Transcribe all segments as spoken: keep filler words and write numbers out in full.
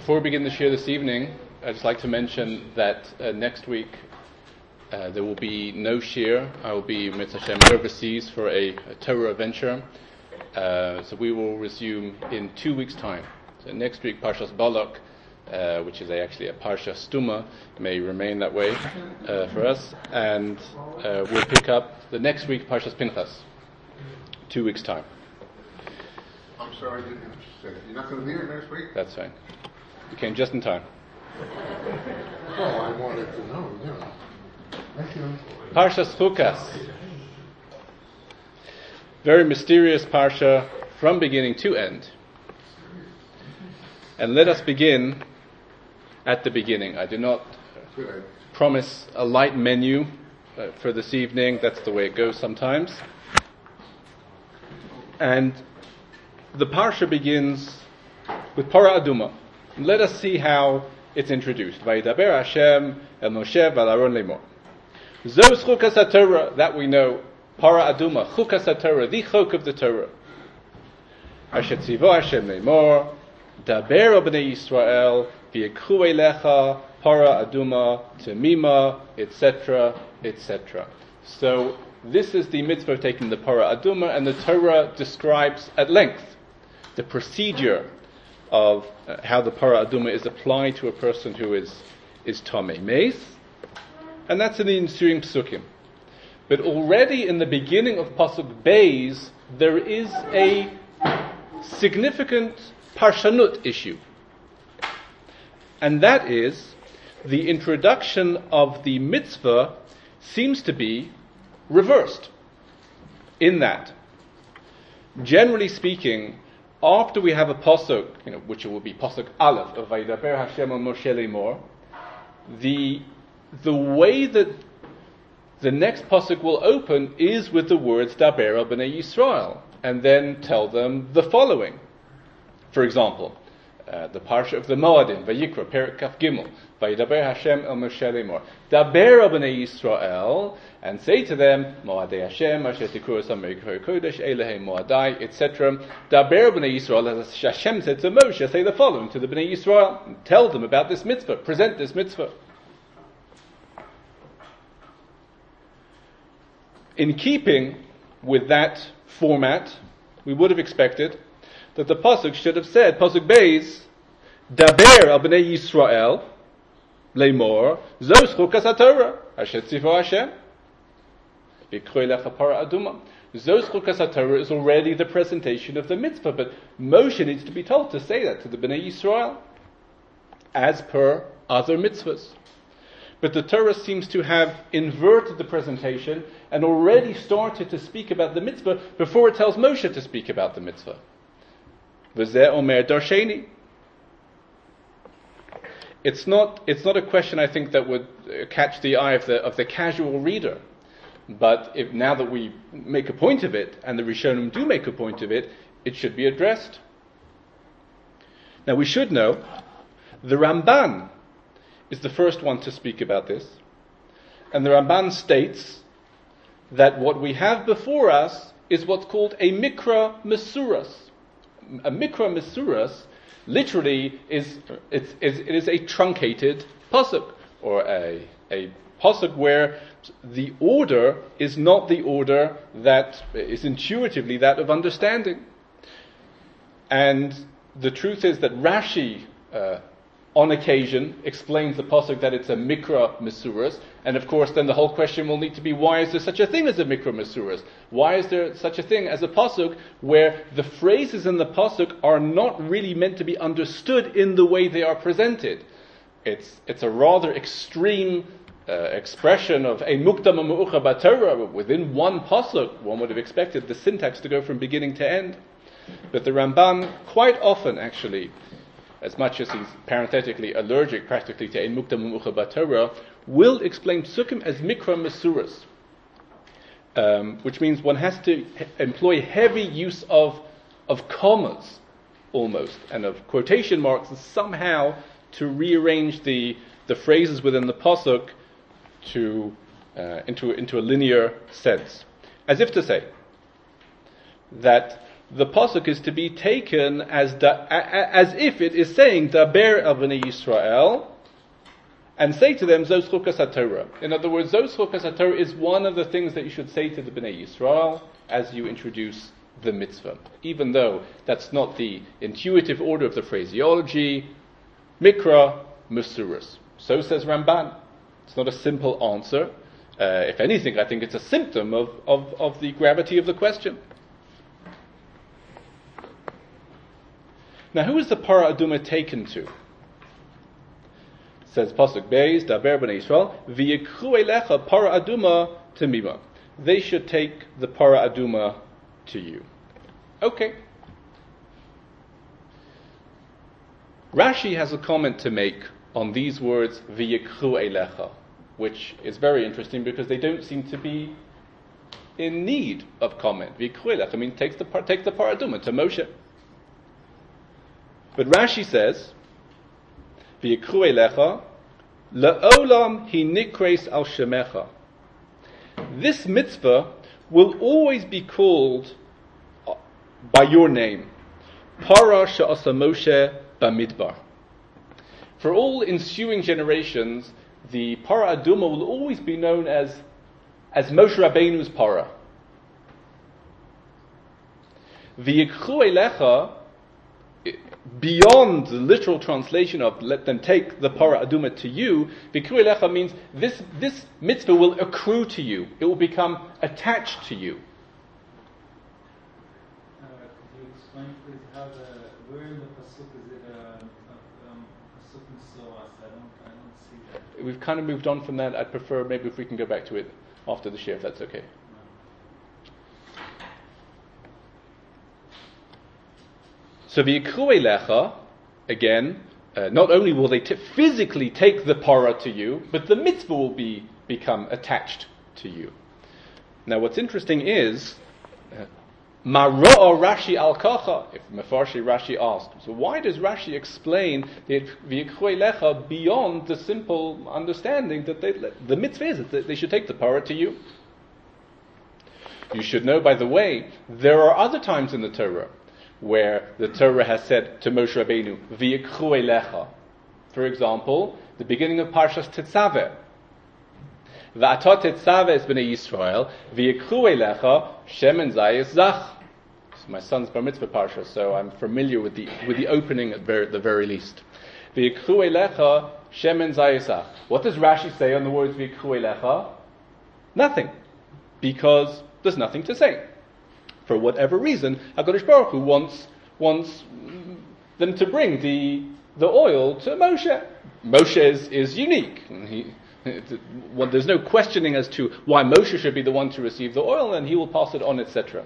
Before we begin the shir this evening, I'd just like to mention that uh, next week uh, there will be no shir. I will be Mitzvah Hashem overseas for a, a Torah adventure. Uh, so we will resume in two weeks' time. So next week, Parshas Balak, uh, which is a, actually a Parsha Stuma, may remain that way uh, for us. And uh, we'll pick up the next week, Parshas Pinchas, two weeks' time. I'm sorry, I didn't have to say that. You're not going to be here next week? That's fine. You came just in time. Oh, I wanted to know, yeah. Thank you. Parshas Chukas. Very mysterious parsha from beginning to end. And let us begin at the beginning. I do not promise a light menu uh, for this evening. That's the way it goes sometimes. And the parsha begins with Para Aduma. Let us see how it's introduced. Vayidaber Hashem el Moshe v'al Aaron lemor. Zos chukas haTorah, that we know. Para Aduma, chukas haTorah, the chok of the Torah. Asher tzivo Hashem lemor, daber o bnei Yisrael, v'yekhu elecha, Para Aduma, temima, et cetera, et cetera. So this is the mitzvah of taking the Para Aduma, and the Torah describes at length the procedure of uh, how the Para Aduma is applied to a person who is is Tomei Meis, and that's in the ensuing psukim. But already in the beginning of Pasuk Beis, there is a significant parshanut issue, and that is the introduction of the mitzvah seems to be reversed. In that, generally speaking, after we have a pasuk, you know, which will be pasuk Aleph of Vayidaber Hashem el Moshe lemor, the the way that the next pasuk will open is with the words Daber el Bnei Yisrael, and then tell them the following. For example, uh, the parsha of the Moadim, Vayikra, Perek Kaf Gimel, Vayidaber Hashem el Moshe lemor, Daber el Bnei Yisrael, and say to them, Moadei Hashem, Asher Tikru Esam Merikah Kodesh, Elehei Moadai, et cetera. Daber Bnei Yisrael, as Hashem said to Moshe, say the following to the Bnei Yisrael, and tell them about this mitzvah, present this mitzvah. In keeping with that format, we would have expected that the pasuk should have said, pasuk Beis, Daber al Bnei Yisrael, lemor, Zos chukas haTorah, Asher tzivo Hashem. Para Aduma. Zos chukas haTorah is already the presentation of the mitzvah, but Moshe needs to be told to say that to the Bnei Yisrael, as per other mitzvahs. But the Torah seems to have inverted the presentation and already started to speak about the mitzvah before it tells Moshe to speak about the mitzvah. V'zeh omer darsheni. It's not. It's not a question, I think, that would catch the eye of the of the casual reader. But if now that we make a point of it, and the Rishonim do make a point of it, it should be addressed. Now we should know, the Ramban is the first one to speak about this. And the Ramban states that what we have before us is what's called a Mikra Mesuras. A Mikra Mesuras literally is, it's, it's, it is a truncated pasuk, or a, a pasuk where the order is not the order that is intuitively that of understanding. And the truth is that Rashi, uh, on occasion, explains the pasuk that it's a Mikra Mesuras, and of course then the whole question will need to be, why is there such a thing as a Mikra Mesuras? Why is there such a thing as a pasuk where the phrases in the pasuk are not really meant to be understood in the way they are presented? It's it's a rather extreme Uh, expression of a mukdam u'me'ucha b'Torah within one pasuk. One would have expected the syntax to go from beginning to end, but the Ramban quite often, actually, as much as he's parenthetically allergic practically to a mukdam u'me'ucha b'Torah, will explain psukim as mikra mesuras, um, which means one has to he- employ heavy use of of commas, almost, and of quotation marks, somehow to rearrange the the phrases within the pasuk to uh, into into a linear sense, as if to say that the pasuk is to be taken as da, as if it is saying Daber el bnei Yisrael, and say to them Zos chukas haTorah. In other words, Zos chukas haTorah is one of the things that you should say to the bnei Yisrael as you introduce the mitzvah, even though that's not the intuitive order of the phraseology. Mikra Musuras. So says Ramban. It's not a simple answer. Uh, if anything, I think it's a symptom of, of, of the gravity of the question. Now, who is the Para Aduma taken to? It says Pasuk Beis, Daber b'nei Yisrael, v'yikchu elecha Para Aduma tamima. They should take the Para Aduma to you. Okay. Rashi has a comment to make on these words, v'yikchu elecha, which is very interesting because they don't seem to be in need of comment. V'yikchu elecha means take the, take the Para Aduma to Moshe. But Rashi says, v'yikchu elecha, la'olam hi nikres al shemecha. This mitzvah will always be called by your name. Para she'asa Moshe bamidbar. For all ensuing generations, the Para Aduma will always be known as, as Moshe Rabbeinu's Para. V'yikchu elecha, beyond the literal translation of let them take the Para Aduma to you, v'yikchu elecha means this, this mitzvah will accrue to you. It will become attached to you. Uh, could you explain please how the, where in the pasuk is it a, a, um, pasuk misoas? I don't, I don't see that. We've kind of moved on from that. I'd prefer maybe if we can go back to it after the share, if that's okay. So v'yikchu elecha, again, uh, not only will they t- physically take the para to you, but the mitzvah will be become attached to you. Now, what's interesting is, Ma ro'a Rashi al kacha. If Mefarshi Rashi asked, so why does Rashi explain the v'yikchu elecha beyond the simple understanding that they, the mitzvah is that they should take the para to you? You should know, by the way, there are other times in the Torah where the Torah has said to Moshe Rabbeinu, v'yikchu elecha. For example, the beginning of Parshas Tetzaveh. V'ata tetzaveh es b'nei Yisrael, v'yikchu elecha shemen zayis zach. It's my son's bar mitzvah parsha, so I'm familiar with the with the opening at ver, the very least. V'yikchu elecha shemen zayis zach. What does Rashi say on the words v'yikchu elecha? Nothing, because there's nothing to say. For whatever reason, HaKadosh Baruch Hu wants, wants them to bring the the oil to Moshe. Moshe is, is unique. He, well, there's no questioning as to why Moshe should be the one to receive the oil, and he will pass it on, et cetera.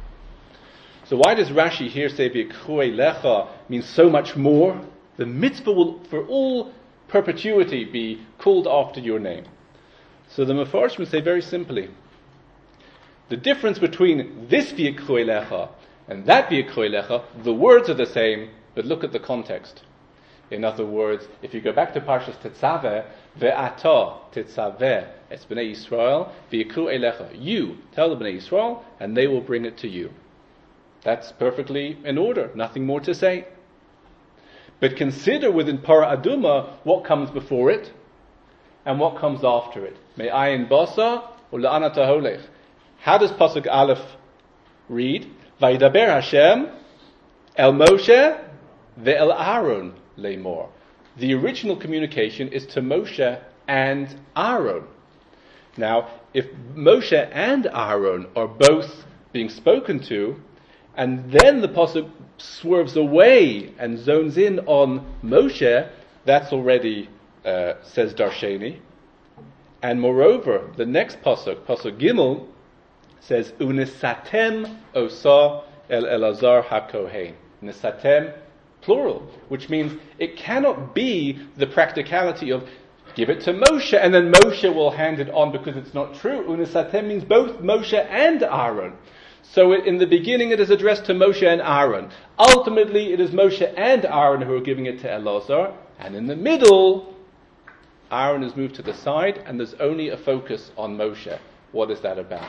So why does Rashi here say v'yikchu elecha means so much more? The mitzvah will, for all perpetuity, be called after your name. So the Mefarshim say very simply, the difference between this v'yikchu elecha and that v'yikchu elecha, the words are the same, but look at the context. In other words, if you go back to Parshas Tetzaveh, ve'ata tetzaveh es b'nei Yisrael v'yikchu elecha. You tell the b'nei Yisrael, and they will bring it to you. That's perfectly in order. Nothing more to say. But consider within Para Aduma what comes before it and what comes after it. Me'ayin basa or la'ana taholech. How does Pasuk Aleph read? Vayidaber Hashem el Moshe ve'el Aaron le'mor. The original communication is to Moshe and Aaron. Now, if Moshe and Aaron are both being spoken to, and then the Pasuk swerves away and zones in on Moshe, that's already, uh, says Darsheni. And moreover, the next Pasuk, Pasuk Gimel, says, Unisatem osa el Elazar hakohen. Nisatem, plural, which means it cannot be the practicality of give it to Moshe and then Moshe will hand it on, because it's not true. Unisatem means both Moshe and Aaron. So it, in the beginning it is addressed to Moshe and Aaron. Ultimately it is Moshe and Aaron who are giving it to Elazar, and in the middle Aaron is moved to the side and there's only a focus on Moshe. What is that about?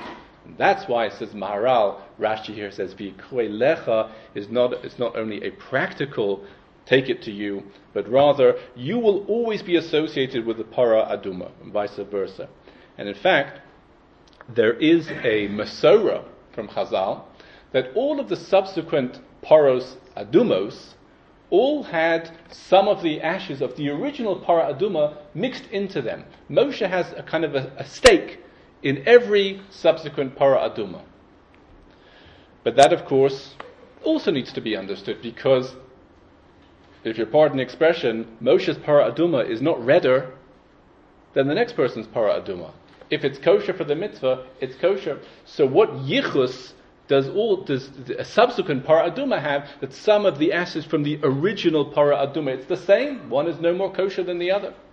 And that's why it says Maharal, Rashi here says V'yikroi lecha is not, it's not only a practical take it to you, but rather you will always be associated with the para aduma, and vice versa. And in fact, there is a Masorah from Chazal that all of the subsequent paros adumos all had some of the ashes of the original para aduma mixed into them. Moshe has a kind of a, a stake in every subsequent para aduma. But that, of course, also needs to be understood, because if you pardon the expression, Moshe's para aduma is not redder than the next person's para aduma. If it's kosher for the mitzvah, it's kosher. So what yichus does all does a subsequent para aduma have that some of the ashes from the original para aduma? It's the same. One is no more kosher than the other.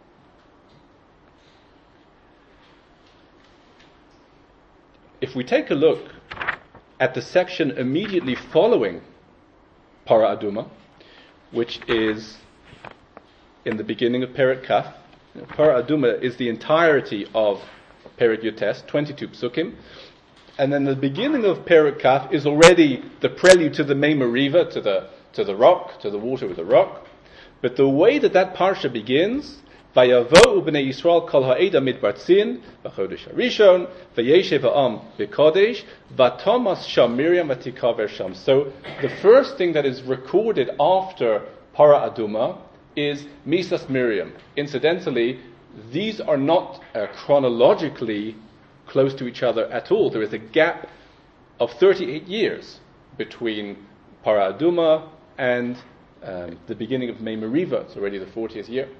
If we take a look at the section immediately following para aduma, which is in the beginning of Perek Kaf, para aduma is the entirety of Perek Yutes, twenty-two psukim. And then the beginning of Perek Kaf is already the prelude to the Mei Meriva, to the to the rock, to the water with the rock. But the way that that parsha begins, Vayavo'u b'nei Yisrael kol ha'eda mitbartzin b'chodesh harishon v'yeshev ha'am b'kodesh v'tomas sham Miriam v'tikaver sham. So the first thing that is recorded after Para Aduma is Misas Miriam. Incidentally, these are not uh, chronologically close to each other at all. There is a gap of thirty-eight years between Para Aduma and um, the beginning of Mei Meriva. It's already the fortieth year.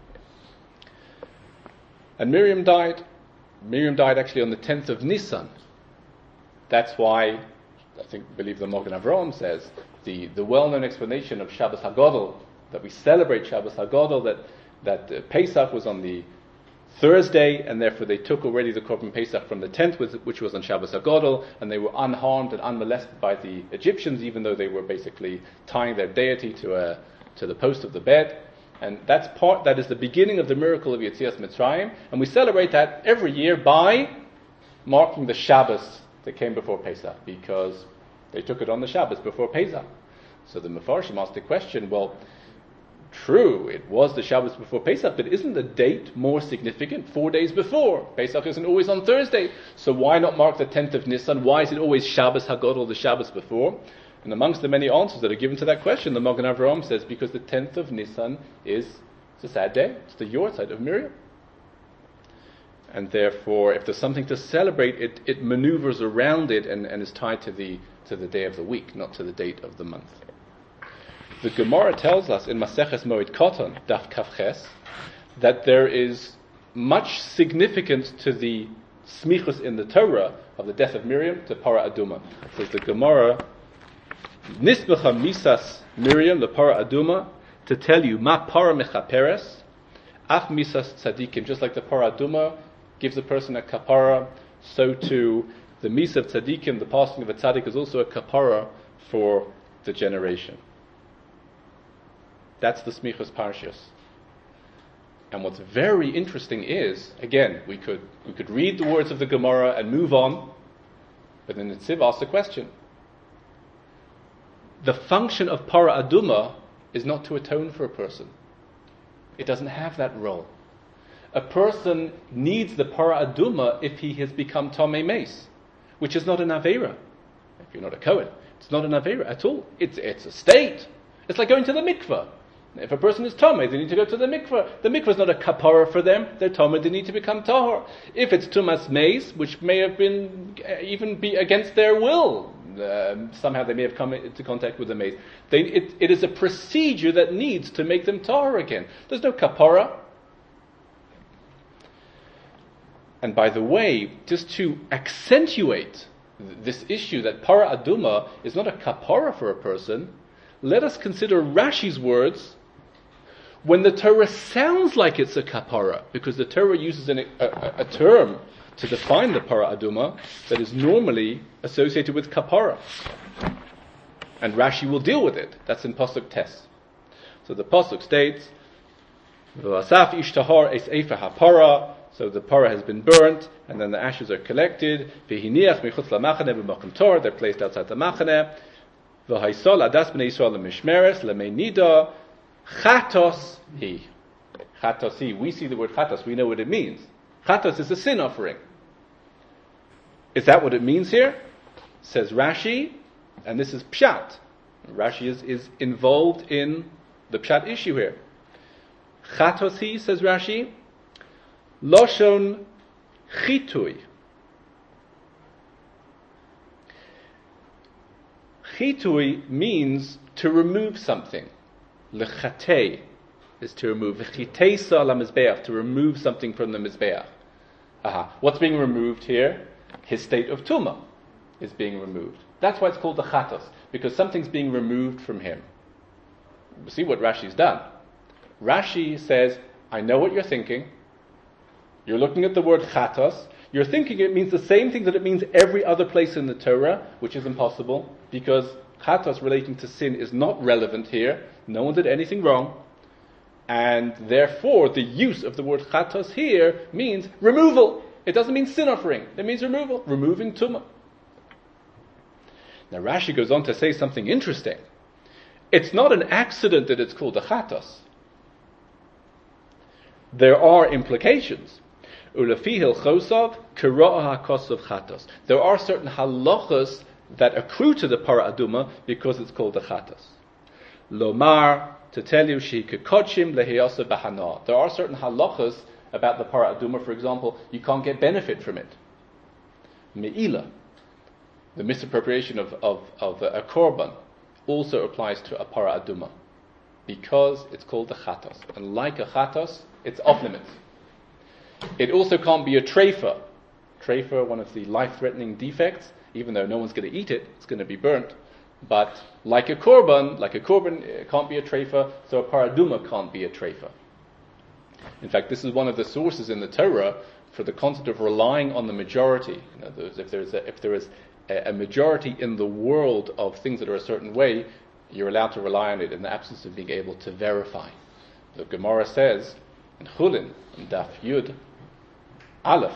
And Miriam died. Miriam died actually on the tenth of Nisan. That's why, I think, believe the Magen Avraham says, the, the well-known explanation of Shabbos HaGadol, that we celebrate Shabbos HaGadol, that, that uh, Pesach was on the Thursday, and therefore they took already the Korban Pesach from the tenth, which was on Shabbos HaGadol, and they were unharmed and unmolested by the Egyptians, even though they were basically tying their deity to a, to the post of the bed. And that's part, that is the beginning of the miracle of Yetzias Mitzrayim, and we celebrate that every year by marking the Shabbos that came before Pesach, because they took it on the Shabbos before Pesach. So the Mefarshim asked the question, well, true, it was the Shabbos before Pesach, but isn't the date more significant? Four days before. Pesach isn't always on Thursday, so why not mark the tenth of Nisan? Why is it always Shabbos HaGadol, the Shabbos before? And amongst the many answers that are given to that question, the Magen Avraham says, because the tenth of Nisan is it's a sad day. It's the Yortzeit of Miriam. And therefore, if there's something to celebrate, it, it maneuvers around it and, and is tied to the to the day of the week, not to the date of the month. The Gemara tells us in Maseches Moed Katan, Daf Kavches, that there is much significance to the smichus in the Torah of the death of Miriam to Para Aduma. Says the Gemara, Nisbecha Misas Miriam, the Para Aduma, to tell you, Ma Para Mechaperes, Af Misas Tzadikim, just like the Para Aduma gives a person a kapara, so too the Misa of Tzadikim, the passing of a Tzadik, is also a kapara for the generation. That's the Smichos Parshas. And what's very interesting is, again, we could we could read the words of the Gemara and move on, but then the Tziv asks the question. The function of Para Aduma is not to atone for a person. It doesn't have that role. A person needs the Para Aduma if he has become Tomei Meis, which is not an Aveira. If you're not a Kohen, it's not an Aveira at all. It's it's a state. It's like going to the mikveh. If a person is Tomei, they need to go to the mikveh. The mikveh is not a kapara for them. They're Tomei, they need to become Tahor. If it's Tumas Meis, which may have been, uh, even be against their will, um, somehow they may have come into contact with the Meis, they, it, it is a procedure that needs to make them Tahor again. There's no kapara. And by the way, just to accentuate th- this issue that Para Aduma is not a kapara for a person, let us consider Rashi's words when the Torah sounds like it's a kapara, because the Torah uses an, a, a term to define the Para Aduma that is normally associated with kapara. And Rashi will deal with it. That's in Pasuk Tes. So the Pasuk states, V'asaf ish tahar es efer hapara. So the parah has been burnt, and then the ashes are collected. V'hiniach michutz lamachane b'makom Torah. They're placed outside the machane. V'haisol adas b'nei Yisrael l'mishmeres l'meinida chatos hi. Chatos hi. We see the word chatos. We know what it means. Chatos is a sin offering. Is that what it means here? Says Rashi, and this is pshat. Rashi is, is involved in the pshat issue here. Chatos hi, says Rashi, Loshon chitui. Chitui means to remove something. Lechatei is to remove. Chiteisa la mizbeach, to remove something from the mizbeach. Aha. What's being removed here? His state of tumah is being removed. That's why it's called the chatos, because something's being removed from him. See what Rashi's done. Rashi says, I know what you're thinking. You're looking at the word chatos. You're thinking it means the same thing that it means every other place in the Torah, which is impossible, because chatos relating to sin is not relevant here. No one did anything wrong. And therefore, the use of the word chatos here means removal. It doesn't mean sin offering. It means removal. Removing tumah. Now Rashi goes on to say something interesting. It's not an accident that it's called a chatos. There are implications. There are certain halachas that accrue to the parah aduma because it's called a chatos. Lomar, to tell you, she kekochim lehiyasa bahana. There are certain halachas about the parah aduma, for example, you can't get benefit from it. Me'ila, the misappropriation of, of, of a korban, also applies to a parah aduma because it's called a chatos. And like a chatos, it's off limits. It also can't be a treifa. Treifa, one of the life-threatening defects, even though no one's going to eat it, it's going to be burnt. But like a korban, like a korban, it can't be a treifa, so a parah aduma can't be a treifa. In fact, this is one of the sources in the Torah for the concept of relying on the majority. You know, there's, if, there's a, if there is a, a majority in the world of things that are a certain way, you're allowed to rely on it in the absence of being able to verify. The Gemara says, in Chulin, in Daf Yud, Aleph,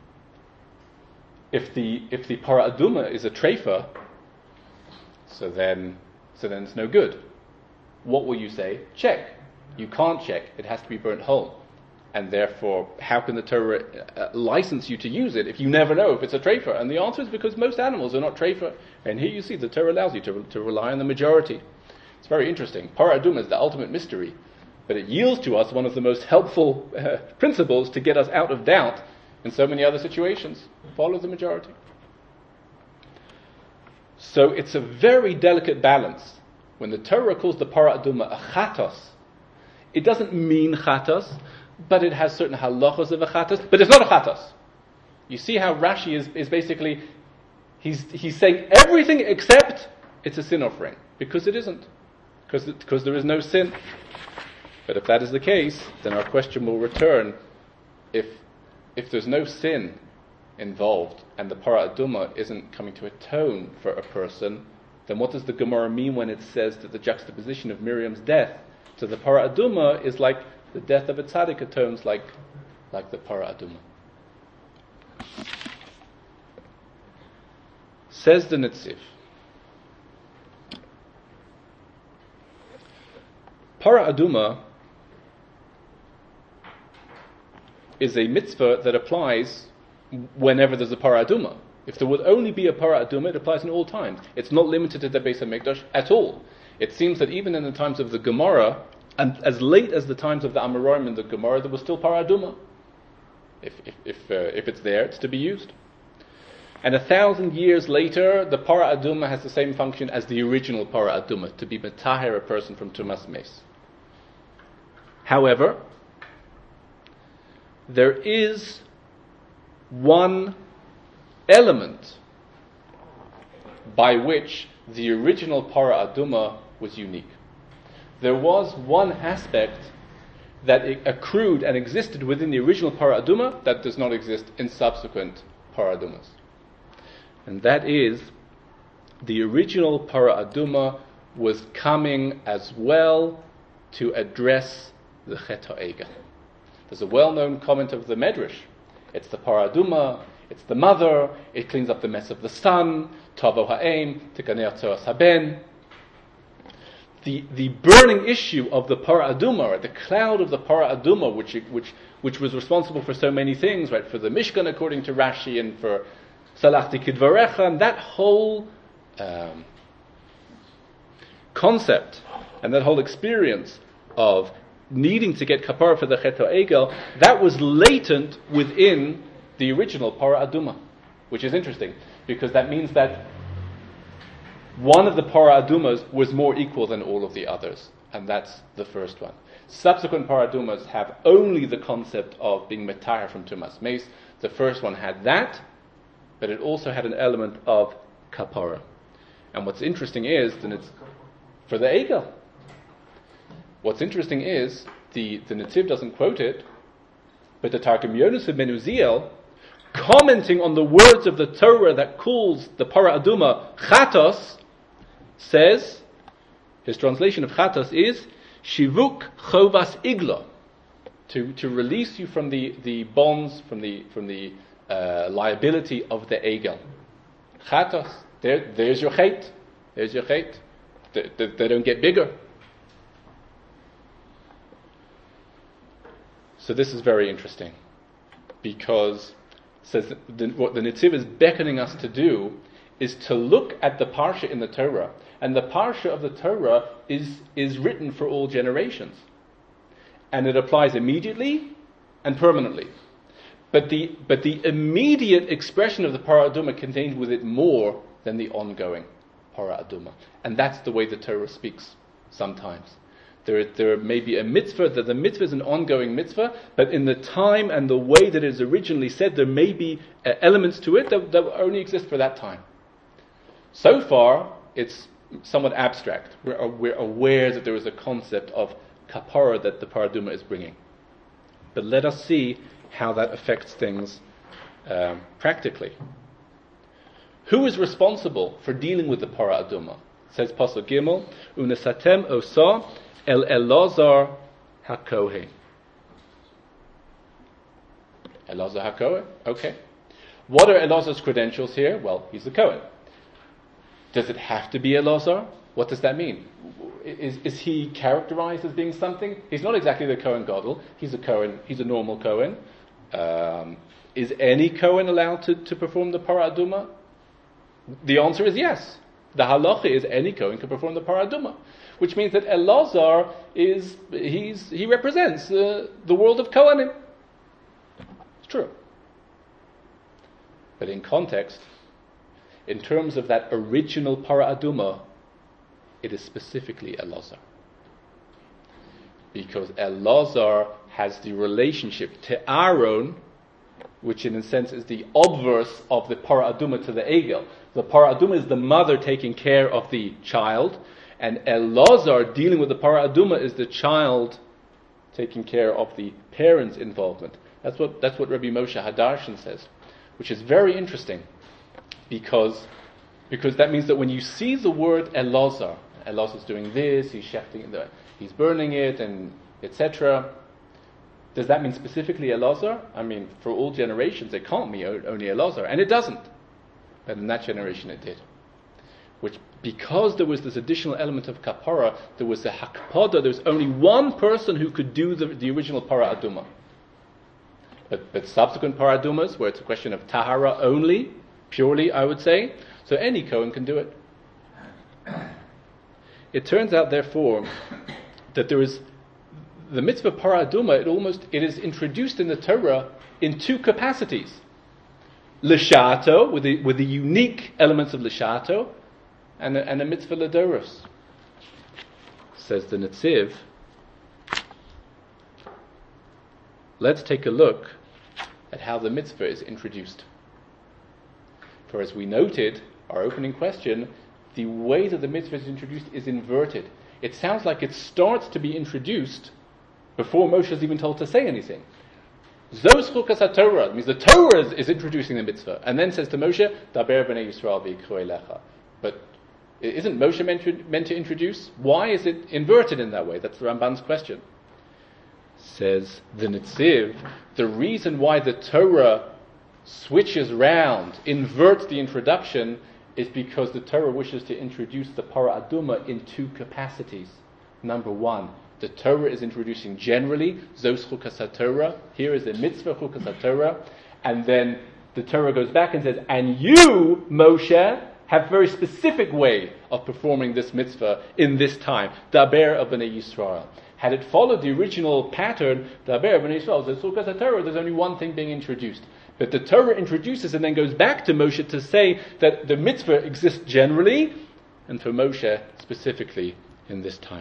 if the if the parah aduma is a treifa, so then so then it's no good. What will you say? Check. You can't check. It has to be burnt whole. And therefore, how can the Torah uh, license you to use it if you never know if it's a treifa? And the answer is because most animals are not treifa. And here you see the Torah allows you to, to rely on the majority. It's very interesting. Parah aduma is the ultimate mystery. But it yields to us one of the most helpful uh, principles to get us out of doubt in so many other situations. Follow the majority. So it's a very delicate balance. When the Torah calls the parah aduma a chatos, it doesn't mean chatos, but it has certain halachos of a chatos, but it's not a chatos. You see how Rashi is, is basically, he's he's saying everything except it's a sin offering, because it isn't. Because, because there is no sin. But if that is the case, then our question will return, if if there's no sin involved and the parah aduma isn't coming to atone for a person, then what does the Gemara mean when it says that the juxtaposition of Miriam's death to the parah aduma is like the death of a tzaddik atones like, like the parah aduma? Says the Netziv, parah aduma is a mitzvah that applies whenever there's a parah aduma. If there would only be a parah aduma, it applies in all times. It's not limited to the Beis HaMikdash at all. It seems that even in the times of the Gemara, and as late as the times of the Amoraim in the Gemara, there was still parah aduma. If if if, uh, if it's there, it's to be used. And a thousand years later, the parah aduma has the same function as the original parah aduma, to be metaher a person from tumas mes. However, there is one element by which the original parah aduma was unique. There was one aspect that accrued and existed within the original parah aduma that does not exist in subsequent parah adumas. And that is, the original parah aduma was coming as well to address the chet ha'egel. There's a well-known comment of the Medrash It's the paraduma, it's the mother, it cleans up the mess of the son, tavo ha'em, tikanei tzoras haben. The, the burning issue of the Para Aduma, right, the cloud of the Para Aduma, which, which, which was responsible for so many things, right, for the Mishkan according to Rashi, and for Salachti Kidvarecha, and that whole um, concept, and that whole experience of needing to get kapara for the Chet HaEgel, that was latent within the original Para Aduma, which is interesting, because that means that one of the Para Adumas was more equal than all of the others, and that's the first one. Subsequent Para Adumas have only the concept of being metahar from Tumas Meis. The first one had that, but it also had an element of kapara. And what's interesting is, then it's for the Egel. What's interesting is, the, the Netziv doesn't quote it, but the Targum Yonus of Menuziel, commenting on the words of the Torah that calls the Para Aduma Chatos, says, his translation of Chatos is Shivuk Chovas Igla, to to release you from the, the bonds, from the from the uh, liability of the Egel. Chatos, there there's your chait, there's your chait. They, they, they don't get bigger. So this is very interesting, because it says the, what the Netziv is beckoning us to do is to look at the parsha in the Torah. And the parsha of the Torah is, is written for all generations. And it applies immediately and permanently. But the but the immediate expression of the Para Aduma contains with it more than the ongoing Para Aduma. And that's the way the Torah speaks sometimes. There, there may be a mitzvah, that the mitzvah is an ongoing mitzvah, but in the time and the way that it is originally said, there may be uh, elements to it that, that only exist for that time. So far, it's somewhat abstract. We're, we're aware that there is a concept of kapara that the paraduma is bringing. But let us see how that affects things um, practically. Who is responsible for dealing with the paraduma? Says Pasuk Gimel, Unesatem osa el Elazar hakohen. Elazar hakohen, okay. What are Elazar's credentials here? Well, he's a Kohen. Does it have to be Elazar? What does that mean? Is, is he characterized as being something? He's not exactly the Kohen Gadol. He's a Kohen. He's a normal Kohen. Um, is any Kohen allowed to, to perform the Paraduma? The answer is yes. The halacha is any Kohen can perform the Paraduma, which means that Elazar is he's he represents uh, the world of Kohanim. It's true, but in context, in terms of that original Paraduma, it is specifically Elazar. Because Elazar has the relationship to Aaron, which in a sense is the obverse of the Paraduma to the Egel. The Paraduma is the mother taking care of the child, and Elazar dealing with the Paraduma is the child taking care of the parents' involvement. That's what that's what Rabbi Moshe Hadarshan says, which is very interesting. Because, because that means that when you see the word Elazar, Elazar's doing this, he's shefting the, he's burning it, and et cetera. Does that mean specifically Elazar? I mean, for all generations, it can't mean only Elazar, and it doesn't. But in that generation, it did. Which, because there was this additional element of kapara, there was a hakpada. There was only one person who could do the, the original para aduma. But, but subsequent para adumas, where it's a question of tahara only, purely, I would say, so any Kohen can do it. It turns out, therefore, that there is the mitzvah paraduma. It almost it is introduced in the Torah in two capacities: l'shato, with the with the unique elements of l'shato, and a, and a mitzvah l'doros. Says the Netziv. Let's take a look at how the mitzvah is introduced. For as we noted, our opening question, the way that the mitzvah is introduced is inverted. It sounds like it starts to be introduced before Moshe is even told to say anything. Zos chukas haTorah means the Torah is, is introducing the mitzvah, and then says to Moshe, Daber b'nei Yisrael v'yikru elecha. But isn't Moshe meant to, meant to introduce? Why is it inverted in that way? That's the Ramban's question. Says the Netziv, the reason why the Torah switches round, inverts the introduction, is because the Torah wishes to introduce the Para Aduma in two capacities. Number one, the Torah is introducing generally, Zos Chukas HaTorah, here is the mitzvah Chukas HaTorah, and then the Torah goes back and says, and you, Moshe, have very specific way of performing this mitzvah in this time, Daber of Bnei Yisrael. Had it followed the original pattern, Daber of Bnei Yisrael, Zos Chukas HaTorah, there's only one thing being introduced. But the Torah introduces and then goes back to Moshe to say that the mitzvah exists generally, and for Moshe specifically in this time.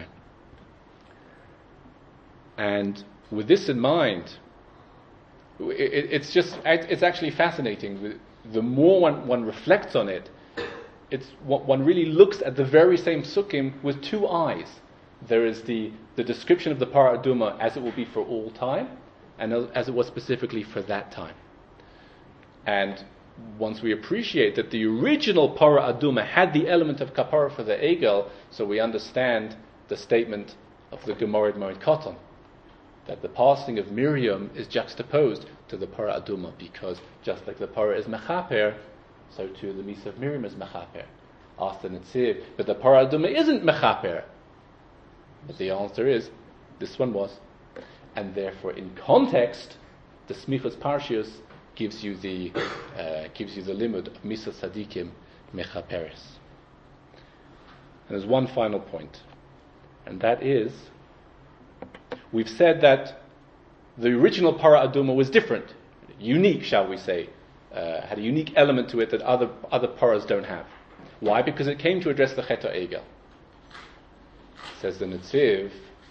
And with this in mind, it, it's just, it's actually fascinating. The more one, one reflects on it, it's one really looks at the very same sukkim with two eyes. There is the, the description of the Para Aduma as it will be for all time, and as, as it was specifically for that time. And once we appreciate that the original Para Aduma had the element of kapara for the Egel, so we understand the statement of the Gemara at Moed Katan, that the passing of Miriam is juxtaposed to the Para Aduma, because just like the Para is Mechaper, so too the Misa of Miriam is Mechaper. Asked the Netziv, but the Para Aduma isn't Mechaper. But the answer is, this one was. And therefore, in context, the Smichas Parshios gives you the uh, gives you the limud of Misa Sadikim Mechaperes. And there's one final point, and that is, we've said that the original Para Aduma was different, unique, shall we say, uh, had a unique element to it that other other paras don't have. Why? Because it came to address the Chet HaEgel. Says the Netziv,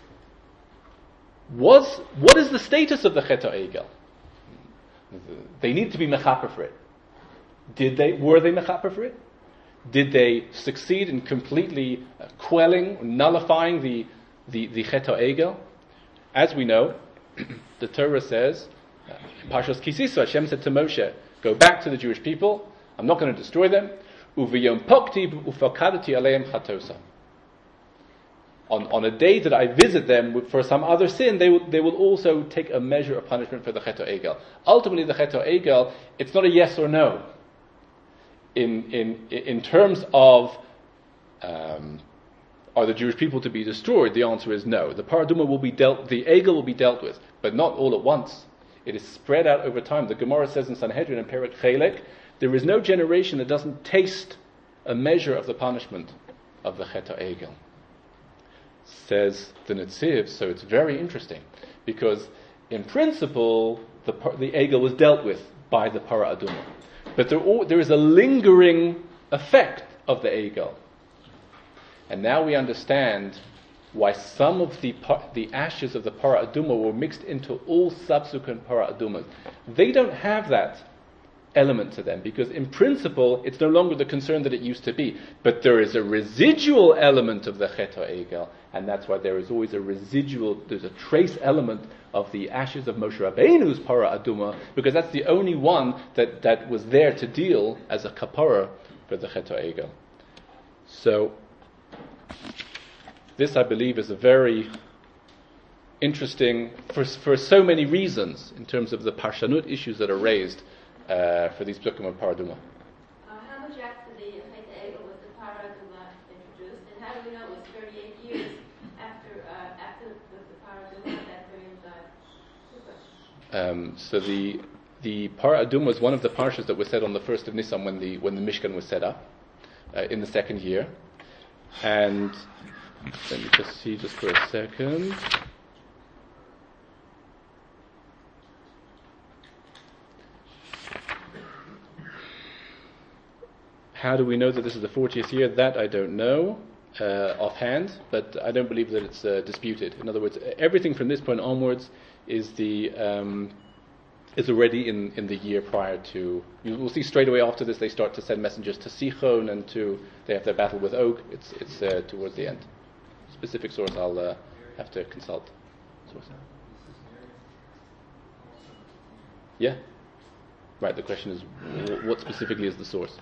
was what is the status of the Chet HaEgel? They need to be mechaper for it. Did they? Were they mechaper for it? Did they succeed in completely uh, quelling, nullifying the the, the Chet HaEgel? As we know, the Torah says, uh, in Parshas Kisisa, Hashem said to Moshe, "Go back to the Jewish people. I'm not going to destroy them. Uviyom pokti ufakadati aleim chatosa. On, on a day that I visit them for some other sin, they will, they will also take a measure of punishment for the Chet HaEgel." Ultimately, the Chet HaEgel, it's not a yes or no. In in in terms of um, are the Jewish people to be destroyed, the answer is no. The Para Aduma will be dealt, the Egel will be dealt with, but not all at once. It is spread out over time. The Gemara says in Sanhedrin and Perek Chelek, there is no generation that doesn't taste a measure of the punishment of the Chet HaEgel. Says the Netziv, so it's very interesting, because in principle the the Egel was dealt with by the Para Aduma, but there there is a lingering effect of the Egel, and now we understand why some of the the ashes of the Para Aduma were mixed into all subsequent Para Adumas. They don't have that element to them, because in principle it's no longer the concern that it used to be, but there is a residual element of the Chet HaEgel, and that's why there is always a residual, there's a trace element of the ashes of Moshe Rabbeinu's Para Aduma, because that's the only one that, that was there to deal as a kapara for the Chet HaEgel. So this, I believe, is a very interesting, for, for so many reasons, in terms of the parshanut issues that are raised Uh, for these Psukim of Para Aduma. Uh, how much after the Chet HaEgel was the Para Aduma introduced, and how do we know it was thirty-eight years after uh, after the, the Para Aduma that Miriam died? Two questions. Um, so the the Para Aduma was one of the parshas that was said on the first of Nisan when the when the Mishkan was set up uh, in the second year, and let me just see just for a second. How do we know that this is the fortieth year? That I don't know uh, offhand, but I don't believe that it's uh, disputed. In other words, everything from this point onwards is the um, is already in, in the year prior to. You will see straight away after this they start to send messengers to Sichon and to they have their battle with Og. It's it's uh, towards the end. Specific source I'll uh, have to consult. Source. Yeah, right. The question is, what specifically is the source?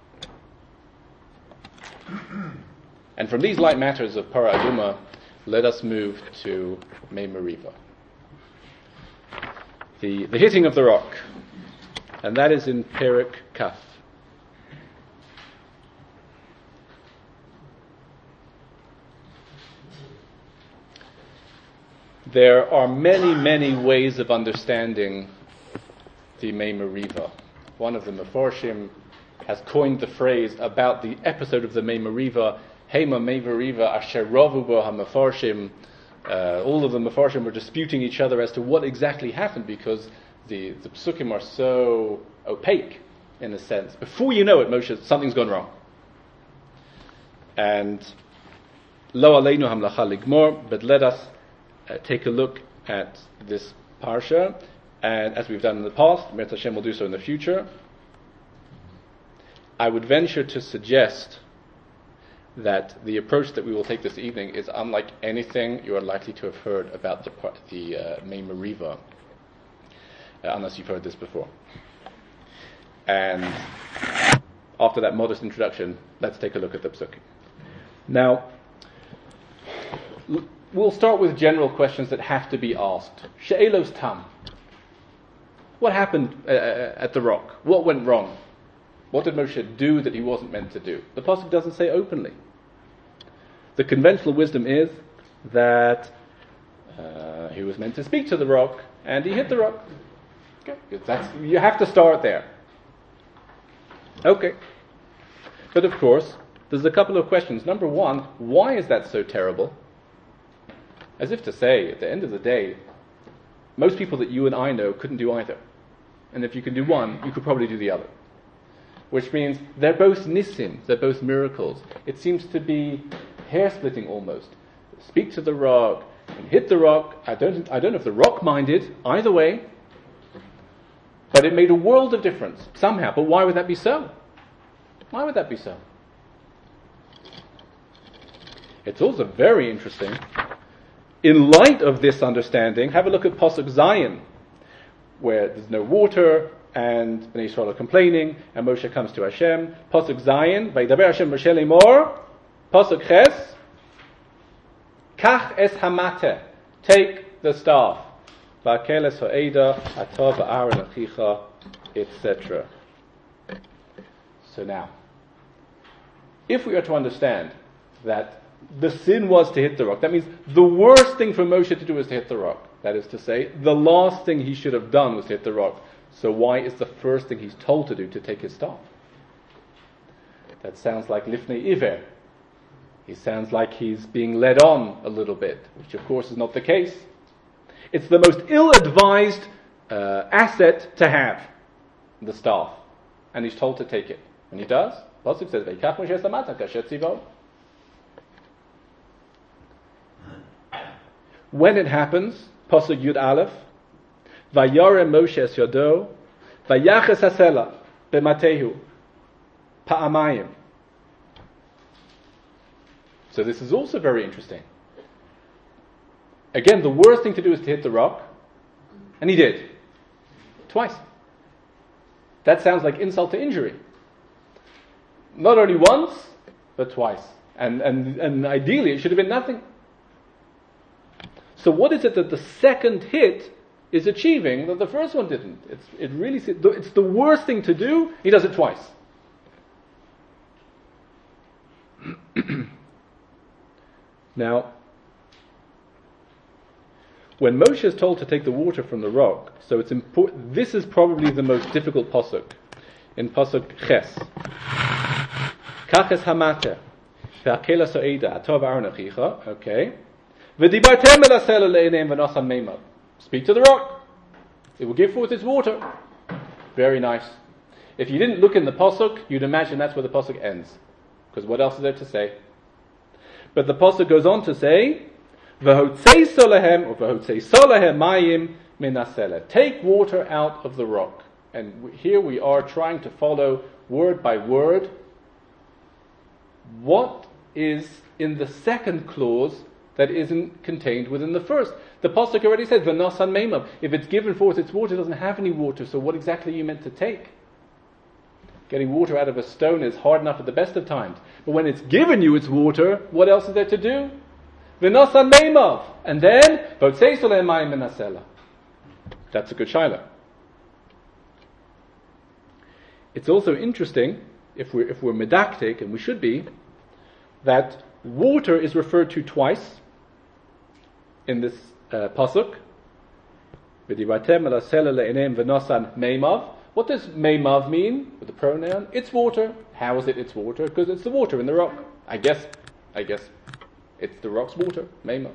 And from these light matters of Para Aduma, let us move to Mei Meriva. the, the hitting of the rock. And that is in Perek Kaf. There are many, many ways of understanding the Mei Meriva. One of the Mefarshim has coined the phrase about the episode of the Mei Meriva, Hema Mei Meriva Asher Ravu Bo HaMefarshim. Uh, all of the Mefarshim were disputing each other as to what exactly happened, because the, the Psukim are so opaque, in a sense. Before you know it, Moshe, something's gone wrong. And Lo Aleinu Hamlacha Ligmor, but let us uh, take a look at this parsha, and as we've done in the past, Me'et Hashem will do so in the future. I would venture to suggest that the approach that we will take this evening is unlike anything you are likely to have heard about the the uh, Mei Meriva, uh, unless you've heard this before. And after that modest introduction, let's take a look at the Psukim. Now, we'll start with general questions that have to be asked. She'elos tam. What happened uh, at the rock? What went wrong? What did Moshe do that he wasn't meant to do? The pasuk doesn't say openly. The conventional wisdom is that uh, he was meant to speak to the rock, and he hit the rock. Okay, that's, you have to start there. Okay. But of course, there's a couple of questions. Number one, why is that so terrible? As if to say, at the end of the day, most people that you and I know couldn't do either. And if you can do one, you could probably do the other. Which means they're both nisim, they're both miracles. It seems to be hair-splitting almost. Speak to the rock and hit the rock. I don't, I don't know if the rock minded, either way. But it made a world of difference, somehow. But why would that be so? Why would that be so? It's also very interesting. In light of this understanding, have a look at Pasuk Zayin, where there's no water, and Bnei Yisrael are complaining, and Moshe comes to Hashem. Pasuk Zayin, Vayidaber Hashem Moshe Lemor. Pasuk Ches, Kach es hamate, take the staff. Va'keles ha'eda, atov ha'aron achicha, et cetera. So now, if we are to understand that the sin was to hit the rock, that means the worst thing for Moshe to do is to hit the rock. That is to say, the last thing he should have done was to hit the rock. So why is the first thing he's told to do to take his staff? That sounds like lifnei iver. He sounds like he's being led on a little bit, which of course is not the case. It's the most ill-advised uh, asset to have, the staff. And he's told to take it. And he does. Pasuk says, Vayikach Moshe samata kasher tzivo. When it happens, Pasuk Yud Aleph, Vayare Moshe es yodo, Vayaches hasela b'matehu pa'amayim. So this is also very interesting. Again, the worst thing to do is to hit the rock, and he did. Twice. That sounds like insult to injury. Not only once, but twice. And, and, and ideally it should have been nothing. So what is it that the second hit is achieving that the first one didn't? It's it really it's the worst thing to do. He does it twice. Now, when Moshe is told to take the water from the rock, so it's important. This is probably the most difficult pasuk in pasuk Ches. Kaches hamate ve'akela so'eda atov aron achicha. Okay. Speak to the rock. It will give forth its water. Very nice. If you didn't look in the pasuk, you'd imagine that's where the pasuk ends. Because what else is there to say? But the pasuk goes on to say, "V'hotzei solahem or v'hotzei solahem mayim minasela." Take water out of the rock. And here we are trying to follow word by word what is in the second clause that isn't contained within the first. The pasuk already says, "V'nasan meimav." If it's given forth its water, it doesn't have any water. So what exactly are you meant to take? Getting water out of a stone is hard enough at the best of times. But when it's given you its water, what else is there to do? V'nasan meimav. And then, V'hotzei solehem mayim minasela. That's a good shaila. It's also interesting, if we're, if we're medactic, and we should be, that water is referred to twice in this uh, pasuk. What does meimav mean with the pronoun? It's water. How is it it's water? Because it's the water in the rock. I guess, I guess it's the rock's water. Meimav.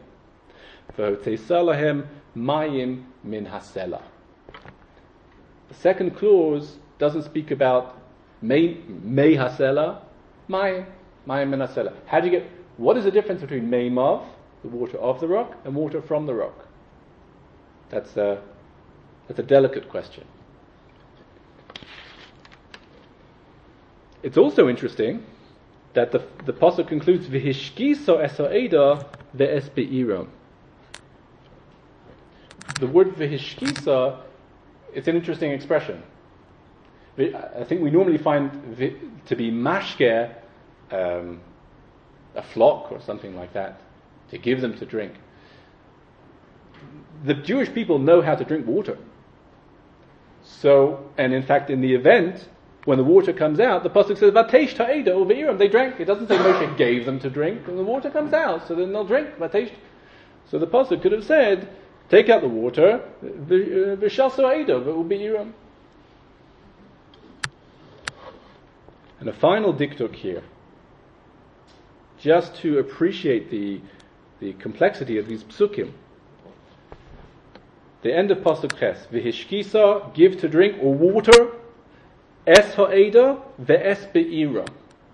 Mayim min hasela. The second clause doesn't speak about mei mei hasela, mayim, mayim min hasela. How do you get? What is the difference between meimav, the water of the rock, and water from the rock? That's a that's a delicate question. It's also interesting that the the pasuk concludes v'hishkiso esoeda ve'es be'iram. The word v'hishkisa, it's an interesting expression. I think we normally find vi- to be mashke, um, a flock or something like that, to give them to drink. The Jewish people know how to drink water. So, and in fact, in the event, when the water comes out, the pasuk says, "Vatesh ta'eda over Iram." They drank. It doesn't say Moshe gave them to drink, and the water comes out, so then they'll drink. Vatesh. So the pasuk could have said, "Take out the water, v'shal ta'eda, it will be Iram." And a final diktuk here, just to appreciate the the complexity of these psukim. The end of pasuk ches, v'hishkisa, give to drink or water, es ha'eda ve'es be'ira.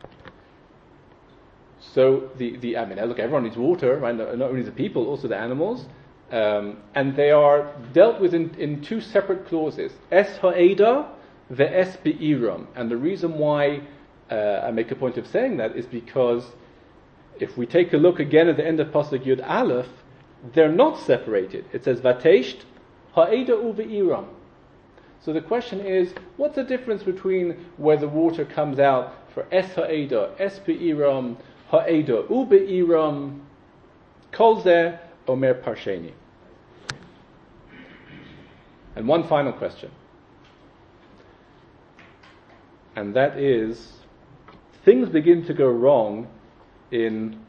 So the the I mean, look, everyone needs water, right? Not only the people, also the animals, um, and they are dealt with in, in two separate clauses, es ha'eda ve'es be'ira. And the reason why uh, I make a point of saying that is because if we take a look again at the end of pasuk Yud Aleph, they're not separated. It says vatesht ha'eda uve'iram. So the question is, what's the difference between where the water comes out for es ha'eda, es be'iram, ha'eda ube'iram, kol zeh omer parsheni. And one final question. And that is, things begin to go wrong in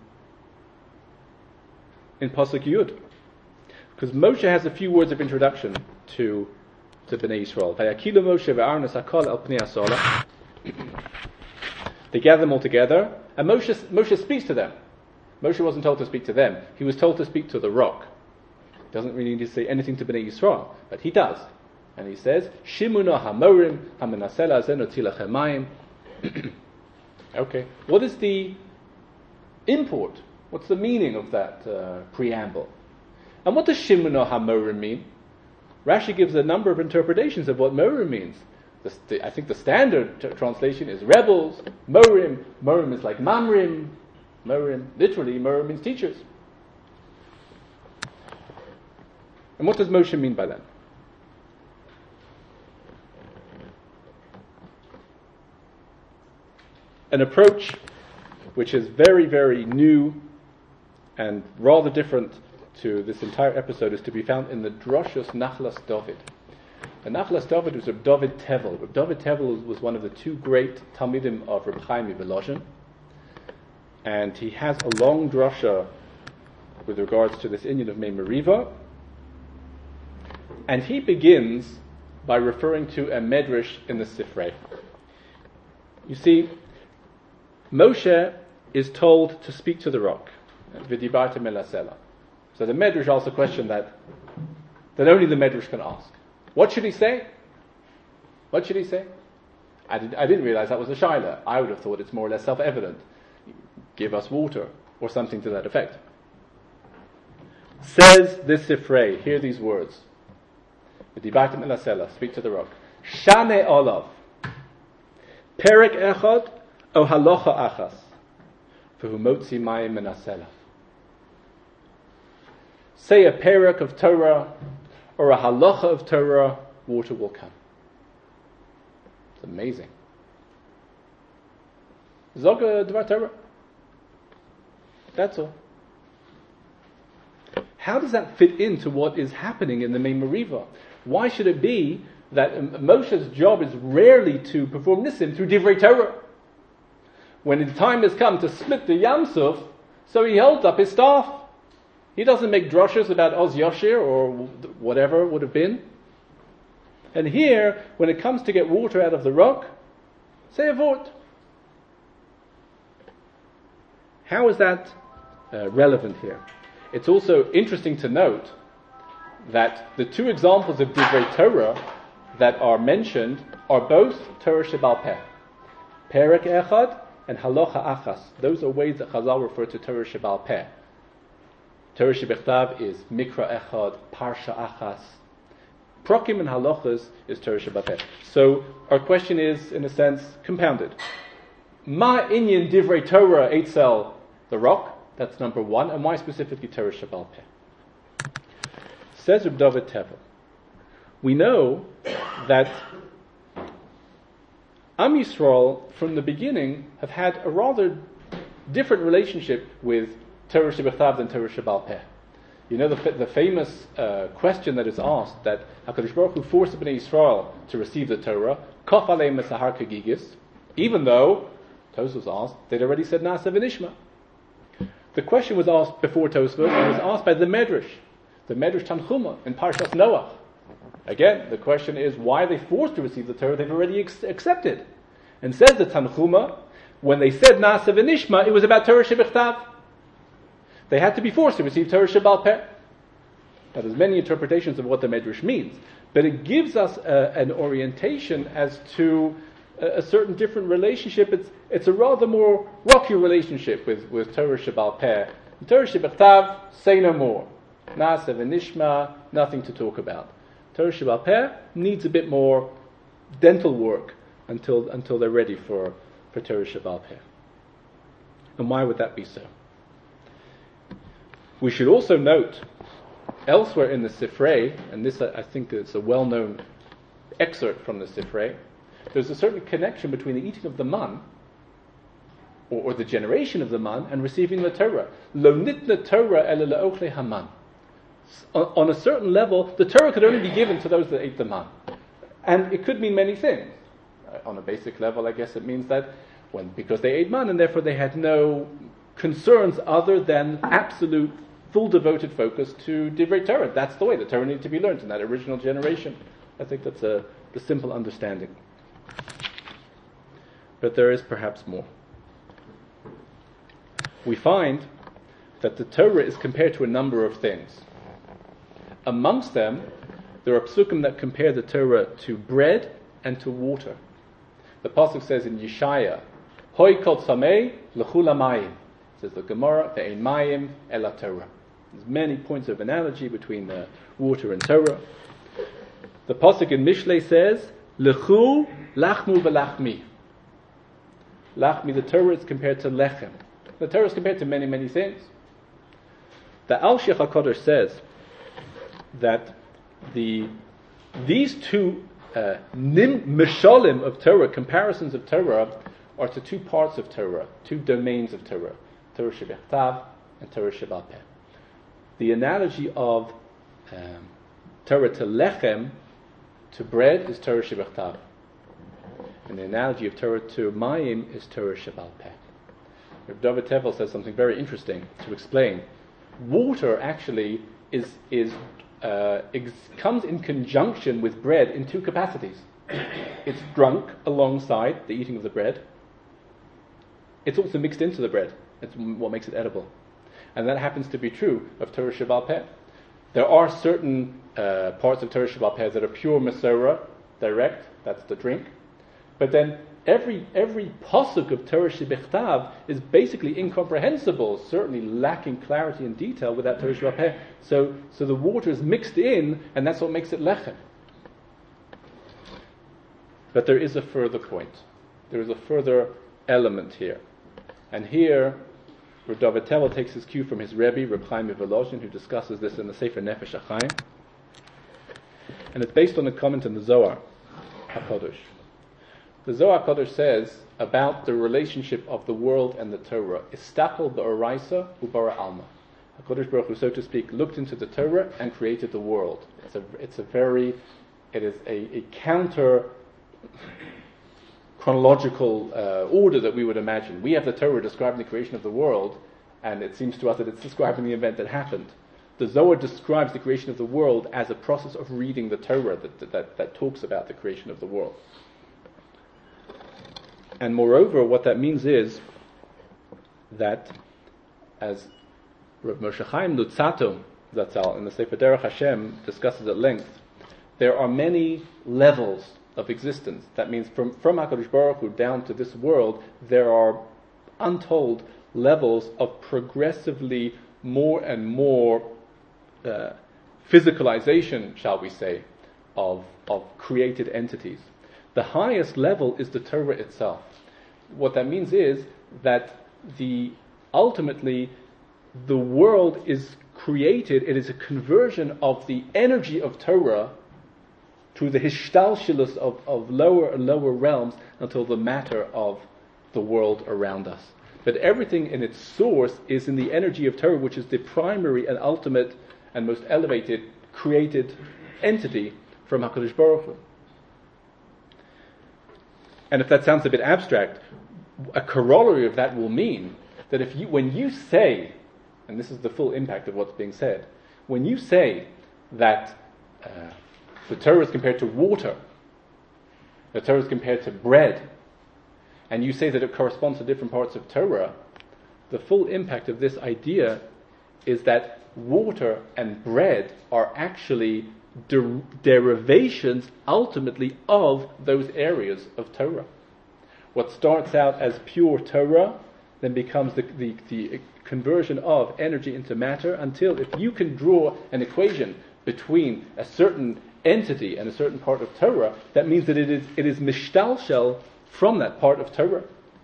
in pasuk Yud, because Moshe has a few words of introduction to to Bnei Yisrael. Vayakilu Moshe ve'Aaron es hakol el pnei hasolah. They gather them all together, and Moshe Moshe speaks to them. Moshe wasn't told to speak to them; he was told to speak to the rock. He doesn't really need to say anything to Bnei Yisrael, but he does, and he says, "Shimuna hamorim hamenasela zeno tilachem mayim." Okay, what is the import? What's the meaning of that uh, preamble? And what does Shimuna HaMorim mean? Rashi gives a number of interpretations of what Morim means. The, the, I think the standard t- translation is rebels, Morim. Morim is like Mamrim. Morim, literally, Morim means teachers. And what does Moshe mean by that? An approach which is very, very new and rather different to this entire episode is to be found in the Droshos Nachlas David. And Nachlas David was Reb David Tevel. Reb David Tevel was one of the two great Talmidim of Reb Chaim Volozhin. And he has a long drasha with regards to this inyan of Mei Meriva. And he begins by referring to a medrash in the Sifrei. You see, Moshe is told to speak to the rock. V'dibartem el hasela. So the medrash asks a question that that only the medrash can ask. What should he say? What should he say? I, did, I didn't realize that was a shaila. I would have thought it's more or less self-evident. Give us water, or something to that effect. Says this Sifrei, hear these words. V'dibartem el hasela, speak to the rock. Shane olav. Perek echad o halacha achas. V'humotzi mayim min hasela. Say a perek of Torah or a halacha of Torah, water will come. It's amazing. Zog dvar Torah. That's all. How does that fit into what is happening in the main Meriva? Why should it be that Moshe's job is rarely to perform nisim through Divrei Torah? When the time has come to split the Yam Suf, so he holds up his staff. He doesn't make drushes about Oz Yoshir or whatever it would have been. And here, when it comes to get water out of the rock, say a vort. How is that uh, relevant here? It's also interesting to note that the two examples of Divrei Torah that are mentioned are both Torah Shebal Peh. Perek Echad and Halacha Achas. Those are ways that Chazal refer to Torah Shebal Peh. Torah Shebechtav is Mikra Echad, Parsha Achas. Prokim and Halachas is Torah Shebal Peh. So our question is, in a sense, compounded. Ma Inyan Divrei Torah Eitzel, the rock. That's number one. And why specifically Torah Shebal Peh? Says Reb David Tevel, we know that Am Yisrael from the beginning have had a rather different relationship with Torah Shebechtav than Torah Shebal Peh. You know the, the famous uh, question that is asked, that HaKadosh Baruch Hu forced Bnei Yisrael to receive the Torah, Kof Aleim Mesahar Kegigis, even though, Tosfos was asked, they'd already said Na'aseh V'nishma. The question was asked before Tosfos, and was asked by the Medrash, the Medrash Tanchuma in Parshas Noach. Again, the question is, why are they forced to receive the Torah they've already ex- accepted? And says the Tanchuma, when they said Na'aseh V'nishma, it was about Torah Shebechtav. They had to be forced to receive Torah Shebal Peh. Now, there's many interpretations of what the Medrash means, but it gives us uh, an orientation as to a, a certain different relationship. It's it's a rather more rocky relationship with, with Torah Shebal Peh. Torah Shebechtav, say no more. Na'aseh V'nishma, nothing to talk about. Torah Shebal Peh needs a bit more dental work until until they're ready for, for Torah Shebal Peh. And why would that be so? We should also note, elsewhere in the Sifrei, and this I think is a well-known excerpt from the Sifrei, there's a certain connection between the eating of the man, or, or the generation of the man, and receiving the Torah. Lo nitna Torah ela le'ochle haman. On, on a certain level, the Torah could only be given to those that ate the man. And it could mean many things. Uh, on a basic level, I guess it means that when because they ate man, and therefore they had no concerns other than absolute full devoted focus to Divrei Torah. That's the way the Torah needed to be learned in that original generation. I think that's a, the simple understanding. But there is perhaps more. We find that the Torah is compared to a number of things. Amongst them, there are psukim that compare the Torah to bread and to water. The pasuk says in Yeshaya, Hoi kol tzamei l'chula mayim. Says the Gemara, ve'ein mayim ela Torah. There's many points of analogy between the water and Torah. The pasuk in Mishlei says, Lechu lachmu v'lachmi. Lachmi, the Torah is compared to lechem. The Torah is compared to many, many things. The Al Sheikh HaKadosh says that the these two uh, nim mishalim of Torah, comparisons of Torah, are to two parts of Torah, two domains of Torah, Torah Shebechtav and Torah Shebal Peh. The analogy of um, Torah to lechem, to bread, is Torah Shebechtav. And the analogy of Torah to mayim is Torah Shebal Peh. Reb David Tevel says something very interesting to explain. Water actually is is uh, ex- comes in conjunction with bread in two capacities. It's drunk alongside the eating of the bread. It's also mixed into the bread. It's what makes it edible. And that happens to be true of Torah Shebal Peh. There are certain uh, parts of Torah Shebal Peh that are pure Masorah, direct, that's the drink. But then every every pasuk of Torah Shebechtav is basically incomprehensible, certainly lacking clarity and detail without Torah Shebal Peh. So, so the water is mixed in, and that's what makes it lechem. But there is a further point. There is a further element here. And here, Reb David Tevel takes his cue from his Rebbe, Reb Chaim Volozhin, who discusses this in the Sefer Nefesh HaChaim. And it's based on a comment in the Zohar HaKadosh. The Zohar HaKadosh says about the relationship of the world and the Torah, Istakel ba'oraisa u'bara alma. HaKadosh Baruch Hu, so to speak, looked into the Torah and created the world. It's a, it's a very, it is a, a counter chronological uh, order that we would imagine. We have the Torah describing the creation of the world, and it seems to us that it's describing the event that happened. The Zohar describes the creation of the world as a process of reading the Torah that, that, that talks about the creation of the world. And moreover, what that means is that, as Rav Moshe Chaim Lutzato Zatzal in the Sefer Derech Hashem discusses at length, there are many levels of existence. That means from, from HaKadosh Baruch Hu down to this world, there are untold levels of progressively more and more uh, physicalization, shall we say, of, of created entities. The highest level is the Torah itself. What that means is that the ultimately the world is created, it is a conversion of the energy of Torah to the hishtalshelus of, of lower and lower realms until the matter of the world around us. But everything in its source is in the energy of Torah, which is the primary and ultimate and most elevated created entity from HaKadosh Baruch Hu. And if that sounds a bit abstract, a corollary of that will mean that if you, when you say, and this is the full impact of what's being said, when you say that uh, the Torah is compared to water, the Torah is compared to bread, and you say that it corresponds to different parts of Torah, the full impact of this idea is that water and bread are actually der- derivations ultimately of those areas of Torah. What starts out as pure Torah then becomes the, the, the conversion of energy into matter, until if you can draw an equation between a certain entity and a certain part of Torah, that means that it is it is mishtalshel from that part of Torah.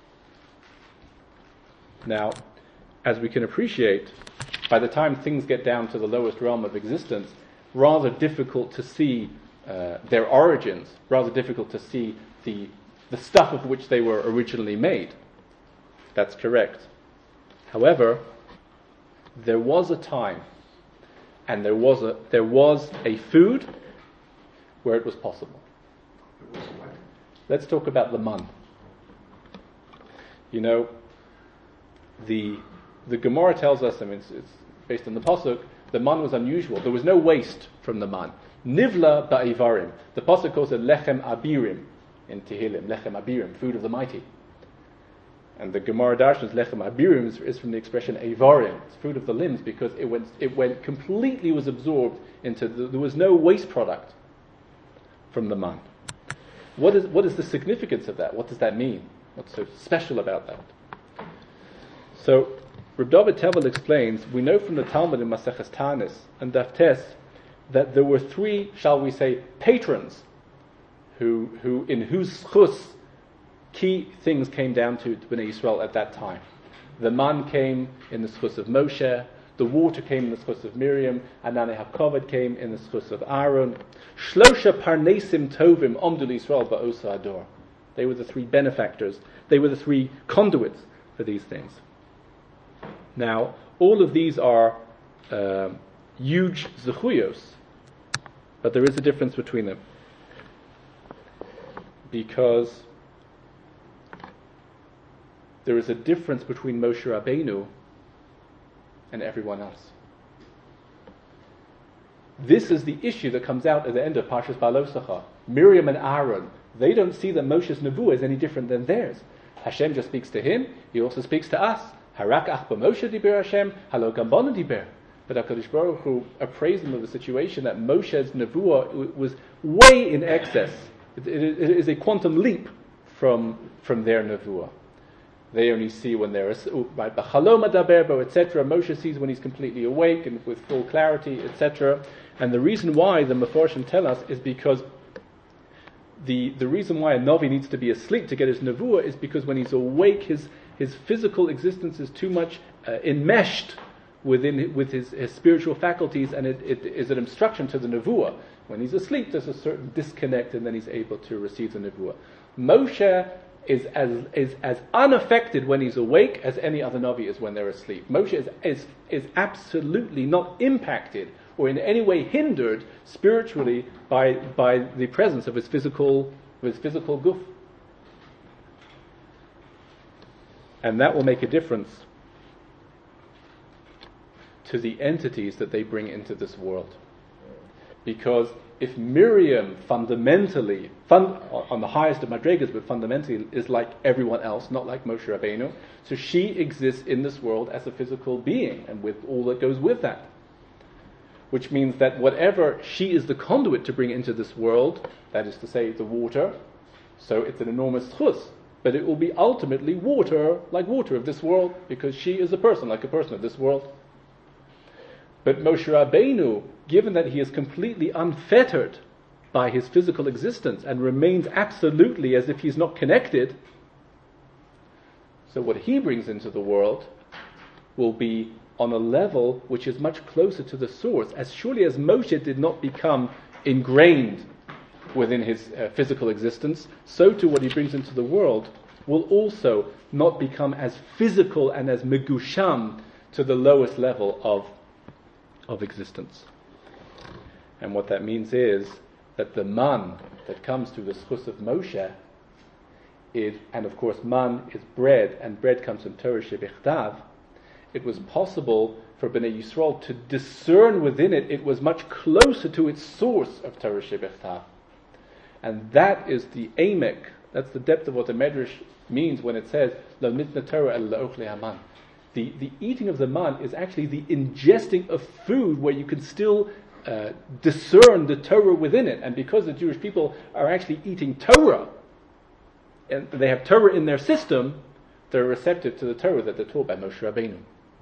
Now, as we can appreciate, by the time things get down to the lowest realm of existence, rather difficult to see uh, their origins, rather difficult to see the the stuff of which they were originally made. That's correct. However, there was a time, and there was a there was a food where it was possible. It was what? Let's talk about the man. You know, the the Gemara tells us, I mean, it's, it's based on the pasuk, the man was unusual. There was no waste from the man. Nivla ba'ivarim. The pasuk calls it lechem abirim in Tehillim, lechem abirim, food of the mighty. And the Gemara Darshan's lechem abirim is, is from the expression avarim, it's fruit of the limbs, because it went it went completely was absorbed into the, there was no waste product from the man. What is what is the significance of that? What does that mean? What's so special about that? So Reb David Tevel explains, we know from the Talmud in Maseches Tanis and Daf Tes that there were three, shall we say, patrons who who in whose chus key things came down to, to Bnei Yisrael at that time. The man came in the schus of Moshe, the water came in the schus of Miriam, and Ananei HaKavod came in the schus of Aaron. Shlosha parnesim tovim omdu Yisrael ba'osa ador. They were the three benefactors. They were the three conduits for these things. Now, all of these are uh, huge zechuyos, but there is a difference between them. Because there is a difference between Moshe Rabbeinu and everyone else. This is the issue that comes out at the end of Parshas Balosacha. Miriam and Aaron, they don't see that Moshe's nevuah is any different than theirs. Hashem just speaks to him, he also speaks to us. Harak ach b'Moshe diber Hashem, halo gam banu diber. But HaKadosh Baruch Hu appraised them of the situation that Moshe's nevuah was way in excess. It, it, it is a quantum leap from, from their nevuah. They only see when they're right, b'chalom adaberbo, et cetera. Moshe sees when he's completely awake and with full clarity, et cetera. And the reason why the Mefarshim tell us is because the the reason why a Navi needs to be asleep to get his nevuah is because when he's awake, his his physical existence is too much uh, enmeshed within with his, his spiritual faculties, and it, it is an obstruction to the nevuah. When he's asleep, there's a certain disconnect, and then he's able to receive the nevuah. Moshe is as is as unaffected when he's awake as any other Navi is when they're asleep. Moshe is, is, is absolutely not impacted or in any way hindered spiritually by by the presence of his physical of his physical guf. And that will make a difference to the entities that they bring into this world. Because if Miriam fundamentally, fun, on the highest of madrigas, but fundamentally is like everyone else, not like Moshe Rabbeinu, so she exists in this world as a physical being, and with all that goes with that. Which means that whatever she is the conduit to bring into this world, that is to say the water, so it's an enormous chus, but it will be ultimately water, like water of this world, because she is a person, like a person of this world. But Moshe Rabbeinu, given that he is completely unfettered by his physical existence and remains absolutely as if he's not connected, so what he brings into the world will be on a level which is much closer to the source. As surely as Moshe did not become ingrained within his uh, physical existence, so too what he brings into the world will also not become as physical and as megusham to the lowest level of of existence. And what that means is that the man that comes through the schus of Moshe is, and of course man is bread, and bread comes from Torah shebichtav, it was possible for Bnei Yisrael to discern within it, it was much closer to its source of Torah shebichtav. And that is the emek, that's the depth of what the Medrash means when it says, Lo mitna Torah el la'ochle haman. The, the eating of the man is actually the ingesting of food where you can still uh, discern the Torah within it. And because the Jewish people are actually eating Torah, and they have Torah in their system, they're receptive to the Torah that they're taught by Moshe Rabbeinu.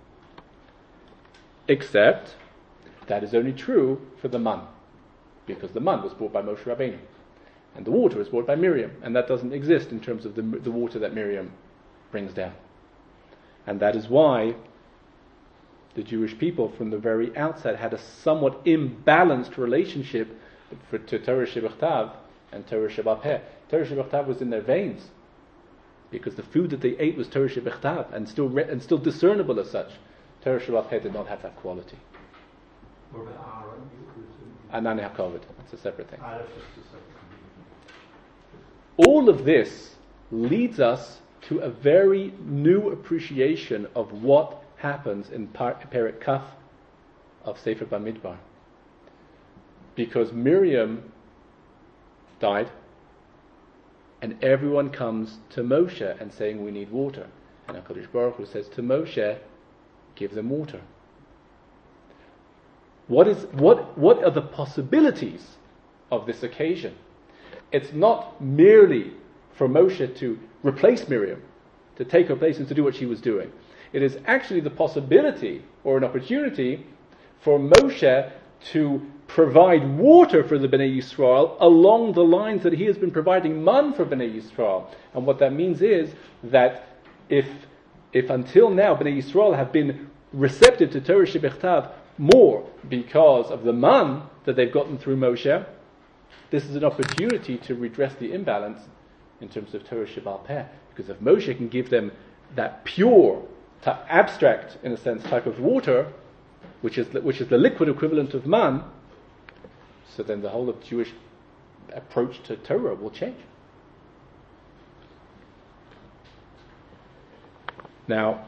Except, that is only true for the man, because the man was brought by Moshe Rabbeinu, and the water was brought by Miriam, and that doesn't exist in terms of the, the water that Miriam brings down. And that is why the Jewish people from the very outset had a somewhat imbalanced relationship for, to Torah Shebachtav and Torah Shebapeh. Torah Shebachtav was in their veins because the food that they ate was Torah Shebachtav and still re- and still discernible as such. Torah Shebapeh did not have that quality. What about Aaron? Anani HaKavod, that's a separate thing. Ah, that's just a separate thing. All of this leads us to a very new appreciation of what happens in Par- Perek Kaf of Sefer Bamidbar. Because Miriam died, and everyone comes to Moshe and saying we need water. And HaKadosh Baruch Hu says to Moshe, give them water. What is what what are the possibilities of this occasion? It's not merely for Moshe to replace Miriam, to take her place and to do what she was doing. It is actually the possibility or an opportunity for Moshe to provide water for the Bnei Yisrael along the lines that he has been providing man for Bnei Yisrael. And what that means is that if if until now Bnei Yisrael have been receptive to Torah Shebechtav more because of the man that they've gotten through Moshe, this is an opportunity to redress the imbalance in terms of Torah Shebal Peh, because if Moshe can give them that pure, t- abstract, in a sense, type of water, which is which is the liquid equivalent of man, so then the whole of Jewish approach to Torah will change. Now,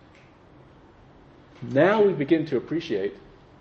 now we begin to appreciate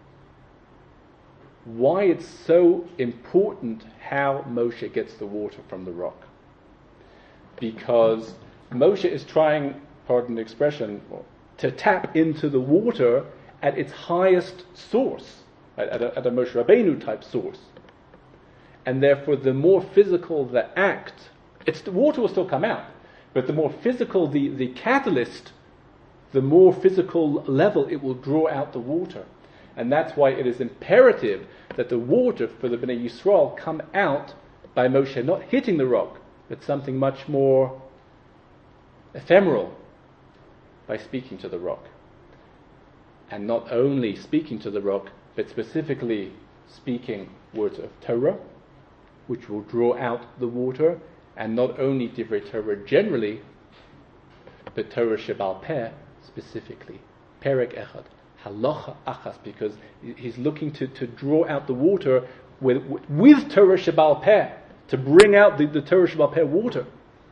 why it's so important how Moshe gets the water from the rock. Because Moshe is trying, pardon the expression, to tap into the water at its highest source, at, at, a, at a Moshe Rabbeinu type source. And therefore the more physical the act, it's, the water will still come out, but the more physical the, the catalyst, the more physical level it will draw out the water. And that's why it is imperative that the water for the Bnei Yisrael come out by Moshe not hitting the rock, but something much more ephemeral, by speaking to the rock. And not only speaking to the rock, but specifically speaking words of Torah, which will draw out the water, and not only Divrei Torah generally, but Torah Shebal Peh specifically. Perek Echad, Halacha Achas, because he's looking to, to draw out the water with, with Torah Shebal Peh, to bring out the, the Torah Shebal Peh water.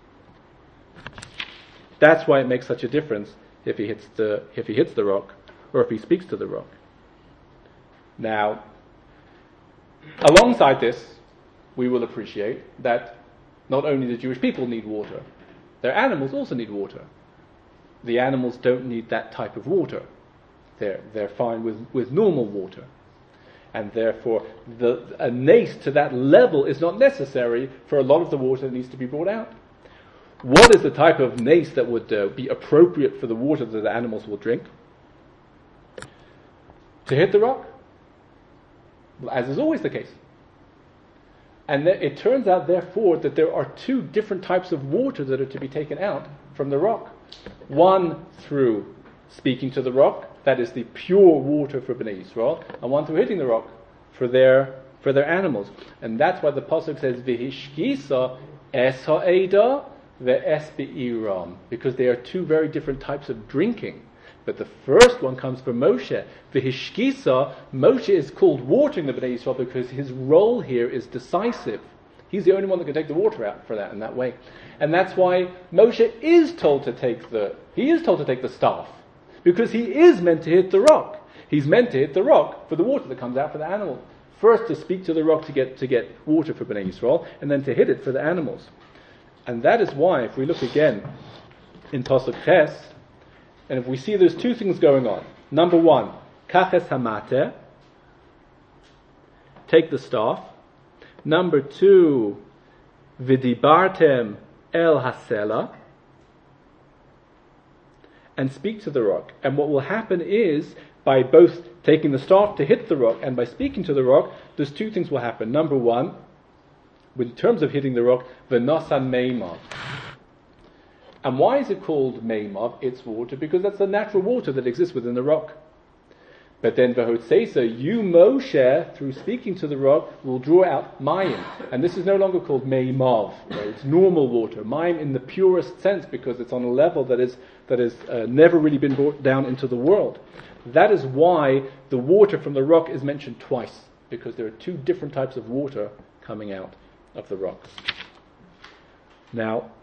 That's why it makes such a difference if he hits the if he hits the rock, or if he speaks to the rock. Now, alongside this, we will appreciate that not only the Jewish people need water, their animals also need water. The animals don't need that type of water. They're they're fine with, with normal water. And therefore, the, a nace to that level is not necessary for a lot of the water that needs to be brought out. What is the type of nace that would uh, be appropriate for the water that the animals will drink? To hit the rock? Well, as is always the case. And th- it turns out, therefore, that there are two different types of water that are to be taken out from the rock. One through speaking to the rock, that is the pure water for Bnei Yisrael, and one through hitting the rock for their for their animals. And that's why the pasuk says V'hishkisa es ha'eda ve'es be'iram, because they are two very different types of drinking. But the first one comes from Moshe. V'hishkisa, Moshe is called watering the Bnei Yisrael because his role here is decisive. He's the only one that can take the water out for that in that way. And that's why Moshe is told to take the he is told to take the staff. Because he is meant to hit the rock. He's meant to hit the rock for the water that comes out for the animal. First to speak to the rock to get to get water for Bnei Yisrael, and then to hit it for the animals. And that is why, if we look again in Pasuk Ches, and if we see there's two things going on. Number one, Kaches Hamate, take the staff. Number two, Vidibartem El Hasela, and speak to the rock. And what will happen is, by both taking the staff to hit the rock and by speaking to the rock, there's two things will happen. Number one, in terms of hitting the rock, V'nosan Meimav. And why is it called Meimav? It's water, because that's the natural water that exists within the rock. But then V'hotseisa, you Moshe, through speaking to the rock, will draw out Mayim. And this is no longer called Meimav. Right? It's normal water. Mayim in the purest sense, because it's on a level that is that has uh, never really been brought down into the world. That is why the water from the rock is mentioned twice, because there are two different types of water coming out of the rock. Now,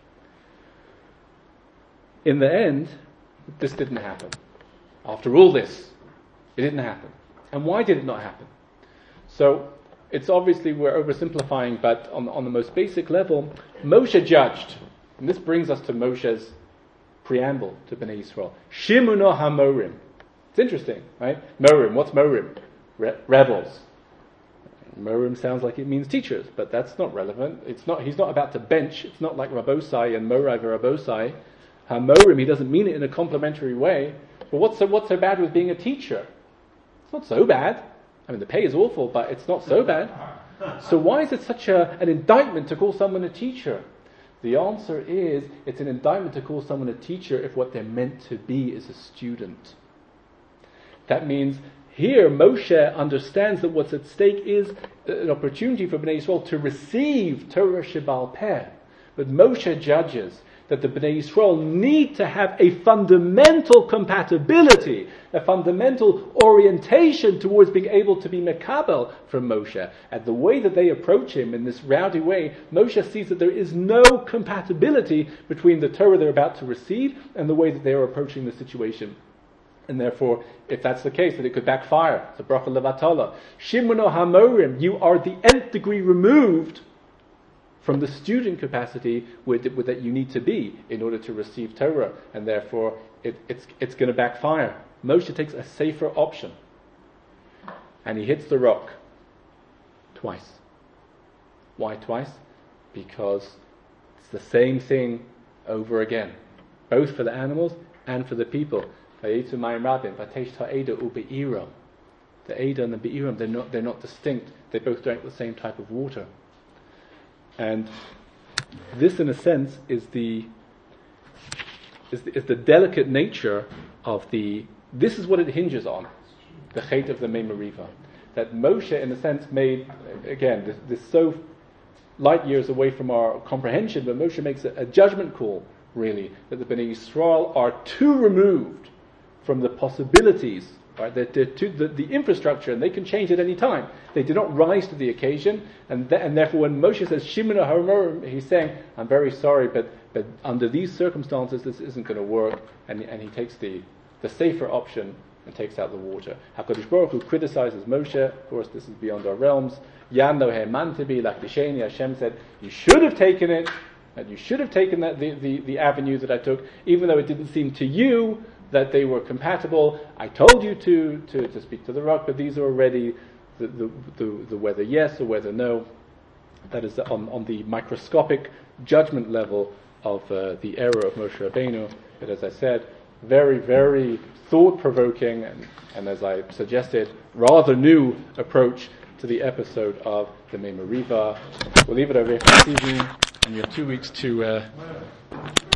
in the end, this didn't happen. After all this, it didn't happen. And why did it not happen? So, it's obviously we're oversimplifying, but on, on the most basic level, Moshe judged. And this brings us to Moshe's preamble to Bnei Yisrael. Shimuno HaMorim. It's interesting, right? Morim, what's Morim? Re- rebels. Morim sounds like it means teachers, but that's not relevant. It's not. He's not about to bench. It's not like Rabosai and Morai Rabosai. HaMorim, he doesn't mean it in a complimentary way. But what's so, what's so bad with being a teacher? It's not so bad. I mean, the pay is awful, but it's not so bad. So why is it such a, an indictment to call someone a teacher? The answer is, it's an indictment to call someone a teacher if what they're meant to be is a student. That means here Moshe understands that what's at stake is an opportunity for Bnei Yisrael to receive Torah Shebal Peh. But Moshe judges that the Bnei Yisrael need to have a fundamental compatibility, a fundamental orientation towards being able to be mekabel from Moshe. And the way that they approach him in this rowdy way, Moshe sees that there is no compatibility between the Torah they're about to receive and the way that they are approaching the situation. And therefore, if that's the case, that it could backfire. It's a bracha levatala. Shimuno HaMorim, you are the nth degree removed from the student capacity with, with that you need to be in order to receive Torah, and therefore it, it's it's going to backfire. Moshe takes a safer option, and he hits the rock twice. Why twice? Because it's the same thing over again, both for the animals and for the people. The Eda and the Be'iram, they're not they're not distinct. They both drank the same type of water. And this, in a sense, is the, is the is the delicate nature of the. This is what it hinges on, the Chet of the Mei Meriva. That Moshe, in a sense, made again this, this so light years away from our comprehension, but Moshe makes a, a judgment call, really, that the Bnei Yisrael are too removed from the possibilities, right? They're, they're too, the, the infrastructure, and they can change at any time. They do not rise to the occasion, and, th- and therefore when Moshe says, Shimon HaMorim, he's saying, I'm very sorry, but, but under these circumstances, this isn't going to work, and, and he takes the, the safer option and takes out the water. HaKadosh Baruch Hu criticizes Moshe. Of course, this is beyond our realms. Yan lo he'mantibi lakdisheni. Hashem said, you should have taken it, and you should have taken that the, the, the avenue that I took, even though it didn't seem to you that they were compatible. I told you to, to, to speak to the rock, but these are already the, the, the, the whether yes or whether no. That is on, on the microscopic judgment level of uh, the error of Moshe Rabbeinu. But as I said, very, very thought-provoking, and, and as I suggested, rather new approach to the episode of the Mei Meriva. We'll leave it over here for this evening, and you have two weeks to uh,